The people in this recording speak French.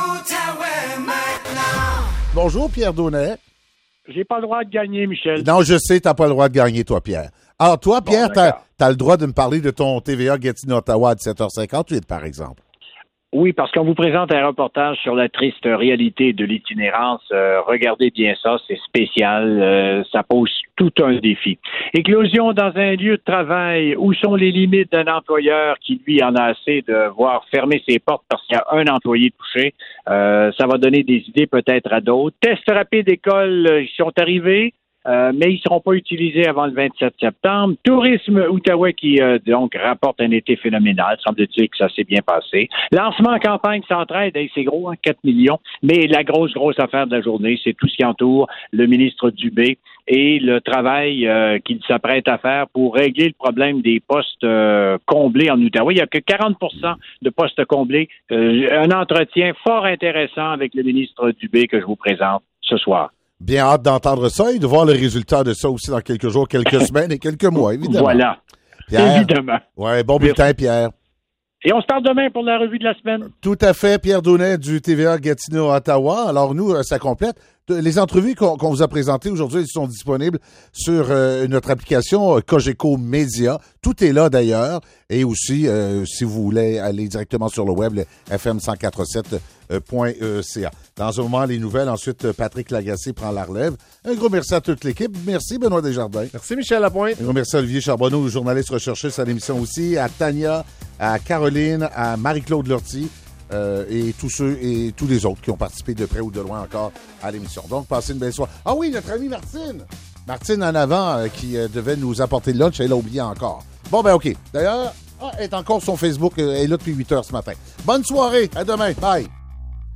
Bonjour, Pierre Daunet. J'ai pas le droit de gagner, Michel. Non, je sais, t'as pas le droit de gagner, toi, Pierre. Alors, toi, Pierre, Bon, t'as le droit de me parler de ton TVA Gatineau-Ottawa à 17h58, par exemple. Oui, parce qu'on vous présente un reportage sur la triste réalité de l'itinérance. Regardez bien ça, c'est spécial. Ça pose tout un défi. Éclosion dans un lieu de travail. Où sont les limites d'un employeur qui, lui, en a assez de voir fermer ses portes parce qu'il y a un employé touché? Ça va donner des idées peut-être à d'autres. Tests rapides d'école, ils sont arrivés. Mais ils ne seront pas utilisés avant le 27 septembre. Tourisme Outaouais qui donc rapporte un été phénoménal. Semble-t-il que ça s'est bien passé. Lancement en campagne Centraide, c'est gros, 4 millions. Mais la grosse affaire de la journée, c'est tout ce qui entoure le ministre Dubé et le travail qu'il s'apprête à faire pour régler le problème des postes comblés en Outaouais. Il n'y a que 40% de postes comblés. Un entretien fort intéressant avec le ministre Dubé que je vous présente ce soir. Bien hâte d'entendre ça et de voir le résultat de ça aussi dans quelques jours, quelques semaines et quelques mois, évidemment. Voilà. Pierre, évidemment. Ouais, bon bulletin, Pierre. Et on se parle demain pour la revue de la semaine. Tout à fait, Pierre Daunet du TVA Gatineau-Ottawa. Alors nous, ça complète. Les entrevues qu'on vous a présentées aujourd'hui, elles sont disponibles sur notre application Cogeco Média. Tout est là d'ailleurs. Et aussi, si vous voulez aller directement sur le web, le fm1047.ca. Dans un moment, les nouvelles. Ensuite, Patrick Lagacé prend la relève. Un gros merci à toute l'équipe. Merci, Benoît Desjardins. Merci, Michel Lapointe. Un gros merci à Olivier Charbonneau, le journaliste recherchiste à l'émission aussi, à Tania, à Caroline, à Marie-Claude Lortie. Et tous ceux et tous les autres qui ont participé de près ou de loin encore à l'émission. Donc, passez une belle soirée. Ah oui, notre amie Martine! Martine en avant qui devait nous apporter le lunch, elle l'a oublié encore. Bon, ben OK. D'ailleurs, elle est encore sur son Facebook, elle est là depuis 8 heures ce matin. Bonne soirée, à demain, bye!